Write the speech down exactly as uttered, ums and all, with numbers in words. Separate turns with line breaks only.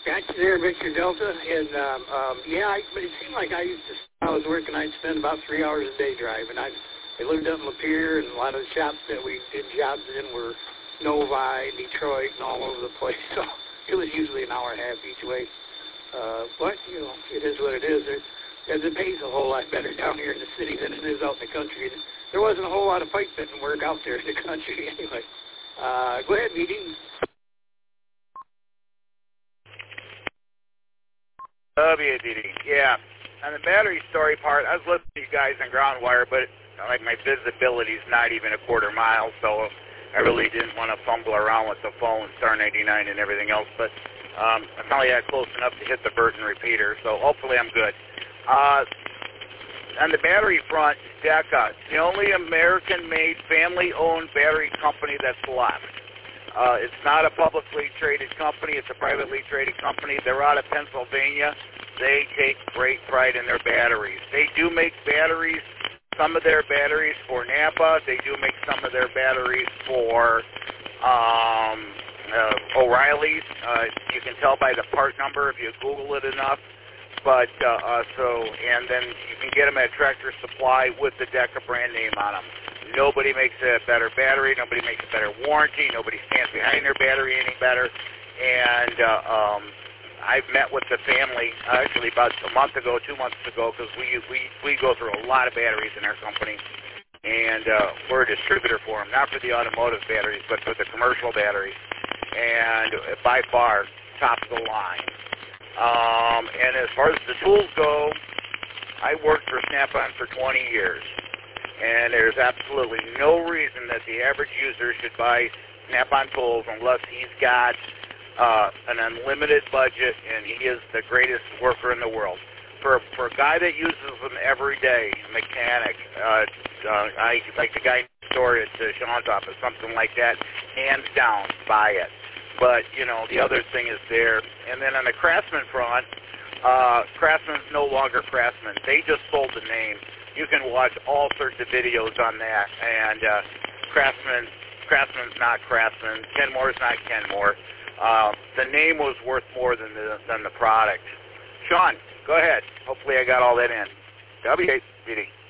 Got you there, Victor Delta, and um, um, yeah, I, but it seemed like I used to. I was working, I'd spend about three hours a day driving. I, I lived up in Lapeer, and a lot of the shops that we did jobs in were Novi, Detroit, and all over the place. So it was usually an hour and a half each way. Uh, but you know, it is what it is. It, it pays a whole lot better down here in the city than it is out in the country. And there wasn't a whole lot of pipe fitting work out there in the country anyway. Uh, go ahead, meeting.
W A D D, yeah. On the battery story part, I was listening to you guys on ground wire, but like my visibility is not even a quarter mile, so I really didn't want to fumble around with the phone, Star ninety-nine and everything else, but um, I finally got close enough to hit the Burton repeater, so hopefully I'm good. Uh, on the battery front, DEKA, the only American-made, family-owned battery company that's left. Uh, it's not a publicly traded company. It's a privately traded company. They're out of Pennsylvania. They take great pride in their batteries. They do make batteries, some of their batteries for Napa. They do make some of their batteries for um, uh, O'Reilly's. Uh, you can tell by the part number if you Google it enough. But uh, uh, so, and then you can get them at Tractor Supply with the DEKA brand name on them. Nobody makes a better battery. Nobody makes a better warranty. Nobody stands behind their battery any better. And uh, um, I've met with the family uh, actually about a month ago, two months ago, because we, we we go through a lot of batteries in our company. And uh, we're a distributor for them, not for the automotive batteries, but for the commercial batteries. And by far, top of the line. Um, and as far as the tools go, I worked for Snap-on for twenty years. And there's absolutely no reason that the average user should buy Snap-on tools unless he's got uh, an unlimited budget and he is the greatest worker in the world. For for a guy that uses them every day, a mechanic, uh, uh, I like the guy next door at uh, Sean's office, something like that, hands down, buy it. But, you know, the other thing is there. And then on the Craftsman front, uh, Craftsman's no longer Craftsman. They just sold the name. You can watch all sorts of videos on that. And uh, Craftsman, Craftsman's not Craftsman. Kenmore's not Kenmore. Uh, the name was worth more than the, than the product. Sean, go ahead. Hopefully I got all that in. W A D D.